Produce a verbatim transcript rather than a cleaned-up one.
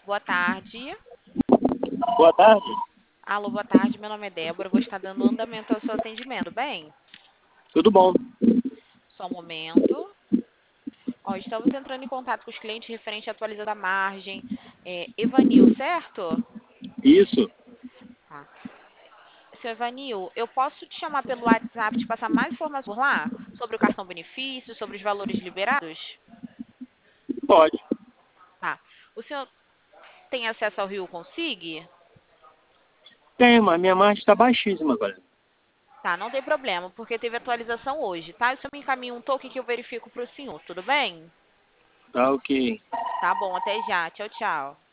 Boa tarde. Boa tarde, Alô, boa tarde. Meu nome é Débora. Vou estar dando andamento ao seu atendimento. Bem, tudo bom? só um momento. Ó, estamos entrando em contato com os clientes referente à atualização da margem. É, Evanil, certo? Isso, Tá. Seu Evanil, eu posso te chamar pelo WhatsApp, te passar mais informações por lá sobre o cartão benefício, sobre os valores liberados? pode. Tá. O senhor tem acesso ao Rio Consig? Tem, mas minha margem está baixíssima agora. Tá, não tem problema, porque teve atualização hoje, tá? O senhor me encaminha um token que eu verifico para o senhor, tudo bem? Tá ok. Tá bom, até já. Tchau, tchau.